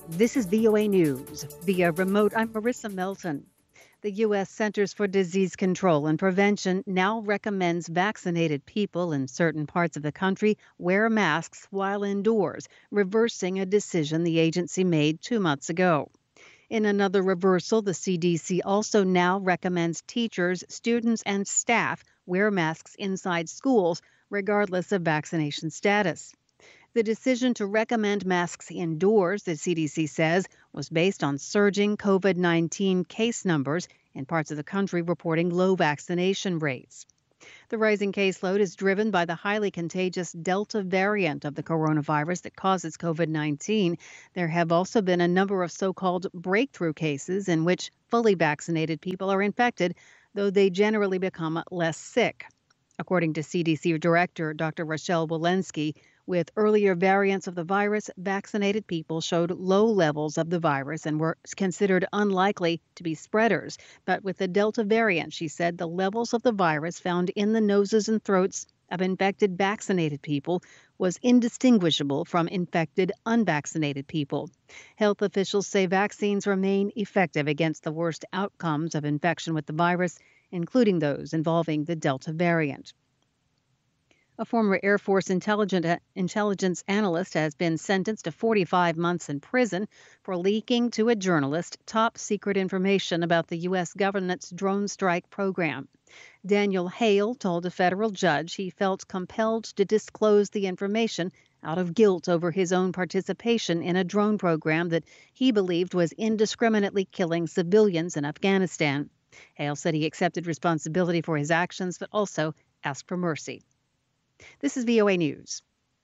This is VOA News. Via remote, I'm Marissa Melton. The U.S. Centers for Disease Control and Prevention now recommends vaccinated people in certain parts of the country wear masks while indoors, reversing a decision the agency made 2 months ago. In another reversal, the CDC also now recommends teachers, students, and staff wear masks inside schools, regardless of vaccination status. The decision to recommend masks indoors, the CDC says, was based on surging COVID-19 case numbers in parts of the country reporting low vaccination rates. The rising caseload is driven by the highly contagious Delta variant of the coronavirus that causes COVID-19. There have also been a number of so-called breakthrough cases in which fully vaccinated people are infected, though they generally become less sick. According to CDC Director Dr. Rochelle Walensky, with earlier variants of the virus, vaccinated people showed low levels of the virus and were considered unlikely to be spreaders. But with the Delta variant, she said the levels of the virus found in the noses and throats of infected vaccinated people was indistinguishable from infected unvaccinated people. Health officials say vaccines remain effective against the worst outcomes of infection with the virus, including those involving the Delta variant. A former Air Force intelligence analyst has been sentenced to 45 months in prison for leaking to a journalist top secret information about the U.S. government's drone strike program. Daniel Hale told a federal judge he felt compelled to disclose the information out of guilt over his own participation in a drone program that he believed was indiscriminately killing civilians in Afghanistan. Hale said he accepted responsibility for his actions, but also asked for mercy. This is VOA News.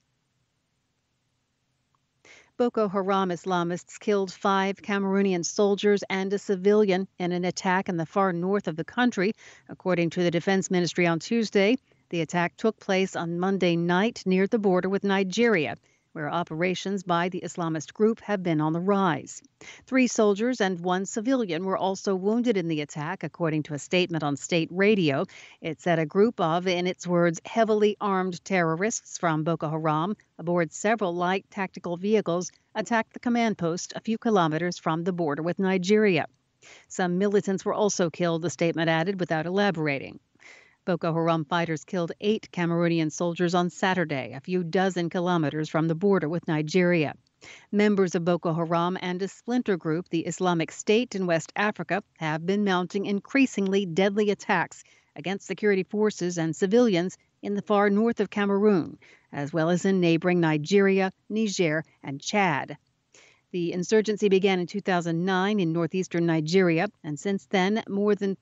Boko Haram Islamists killed 5 Cameroonian soldiers and a civilian in an attack in the far north of the country, according to the Defense Ministry on Tuesday. The attack took place on Monday night near the border with Nigeria, where operations by the Islamist group have been on the rise. 3 soldiers and 1 civilian were also wounded in the attack, according to a statement on state radio. It said a group of, in its words, heavily armed terrorists from Boko Haram aboard several light tactical vehicles attacked the command post a few kilometers from the border with Nigeria. Some militants were also killed, the statement added, without elaborating. Boko Haram fighters killed 8 Cameroonian soldiers on Saturday, a few dozen kilometers from the border with Nigeria. Members of Boko Haram and a splinter group, the Islamic State in West Africa, have been mounting increasingly deadly attacks against security forces and civilians in the far north of Cameroon, as well as in neighboring Nigeria, Niger, and Chad. The insurgency began in 2009 in northeastern Nigeria, and since then, more than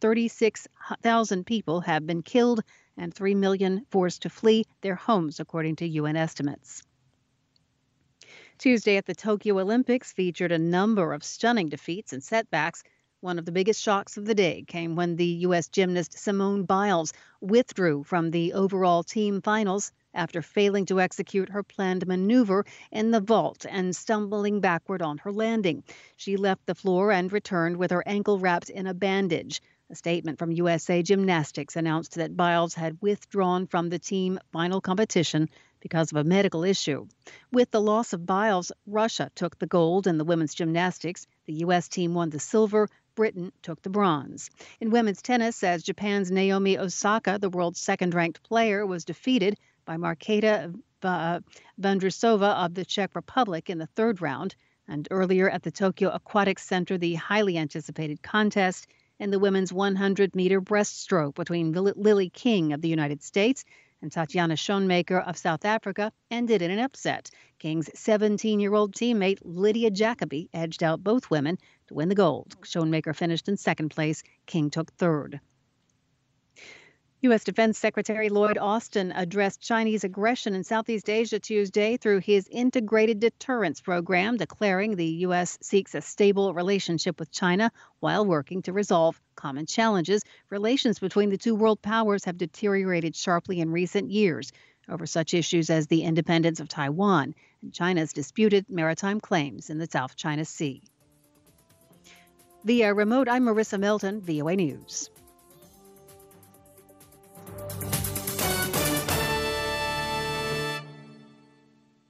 36,000 people have been killed and 3 million forced to flee their homes, according to UN estimates. Tuesday at the Tokyo Olympics featured a number of stunning defeats and setbacks. One of the biggest shocks of the day came when the U.S. gymnast Simone Biles withdrew from the overall team finals after failing to execute her planned maneuver in the vault and stumbling backward on her landing. She left the floor and returned with her ankle wrapped in a bandage. A statement from USA Gymnastics announced that Biles had withdrawn from the team final competition because of a medical issue. With the loss of Biles, Russia took the gold in the women's gymnastics. The U.S. team won the silver. Britain took the bronze. In women's tennis, as Japan's Naomi Osaka, the world's second-ranked player, was defeated by Marketa Vondrousova of the Czech Republic in the third round. And earlier at the Tokyo Aquatic Center, the highly anticipated contest in the women's 100-meter breaststroke between Lily King of the United States and Tatiana Schoenmaker of South Africa ended in an upset. King's 17-year-old teammate Lydia Jacobi edged out both women to win the gold. Schoenmaker finished in second place. King took third. U.S. Defense Secretary Lloyd Austin addressed Chinese aggression in Southeast Asia Tuesday through his Integrated Deterrence Program, declaring the U.S. seeks a stable relationship with China while working to resolve common challenges. Relations between the two world powers have deteriorated sharply in recent years over such issues as the independence of Taiwan and China's disputed maritime claims in the South China Sea. Via remote, I'm Marissa Melton, VOA News.